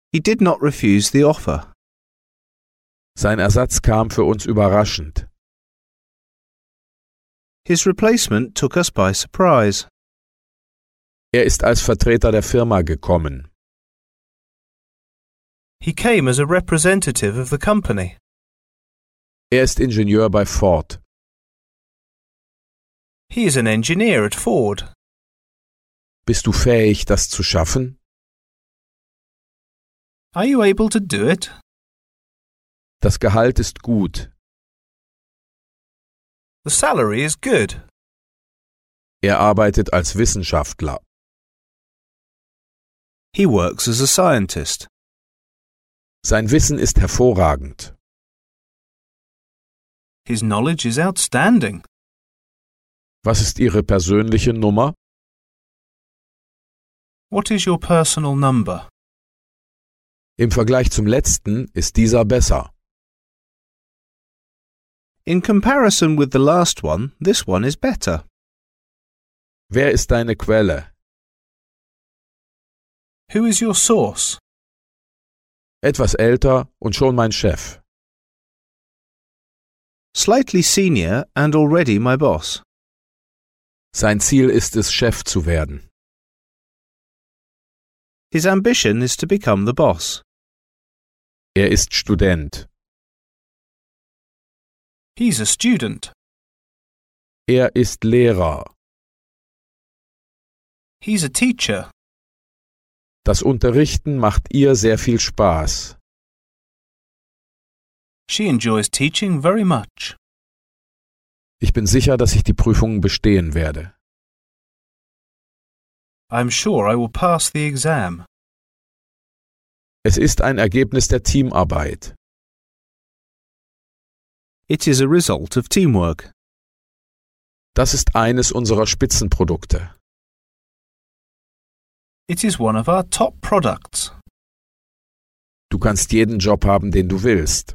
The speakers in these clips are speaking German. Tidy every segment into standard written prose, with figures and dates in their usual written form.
He did not refuse the offer. Sein Ersatz kam für uns überraschend. His replacement took us by surprise. Er ist als Vertreter der Firma gekommen. He came as a representative of the company. Er ist Ingenieur bei Ford. He is an engineer at Ford. Bist du fähig, das zu schaffen? Are you able to do it? Das Gehalt ist gut. The salary is good. Er arbeitet als Wissenschaftler. He works as a scientist. Sein Wissen ist hervorragend. His knowledge is outstanding. Was ist Ihre persönliche Nummer? What is your personal number? Im Vergleich zum letzten ist dieser besser. In comparison with the last one, this one is better. Wer ist deine Quelle? Who is your source? Etwas älter und schon mein Chef. Slightly senior and already my boss. Sein Ziel ist es, Chef zu werden. His ambition is to become the boss. Er ist Student. He's a student. Er ist Lehrer. He's a teacher. Das Unterrichten macht ihr sehr viel Spaß. She enjoys teaching very much. Ich bin sicher, dass ich die Prüfungen bestehen werde. I'm sure I will pass the exam. Es ist ein Ergebnis der Teamarbeit. It is a result of teamwork. Das ist eines unserer Spitzenprodukte. It is one of our top products. Du kannst jeden Job haben, den du willst.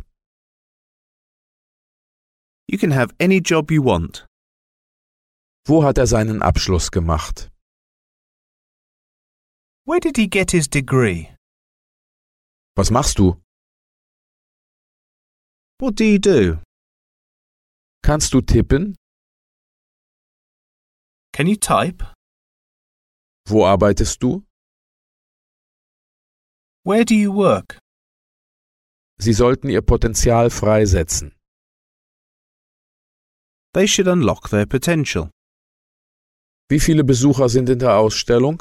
You can have any job you want. Wo hat er seinen Abschluss gemacht? Where did he get his degree? Was machst du? What do you do? Kannst du tippen? Can you type? Wo arbeitest du? Where do you work? Sie sollten ihr Potenzial freisetzen. They should unlock their potential. Wie viele Besucher sind in der Ausstellung?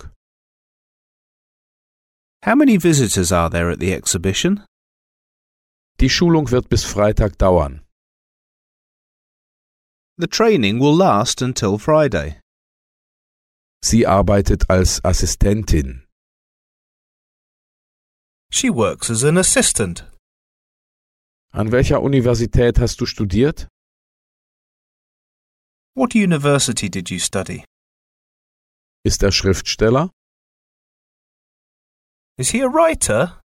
How many visitors are there at the exhibition? Die Schulung wird bis Freitag dauern. The training will last until Friday. Sie arbeitet als Assistentin. She works as an assistant. An welcher Universität hast du studiert? What university did you study? Ist er Schriftsteller? Is he a writer?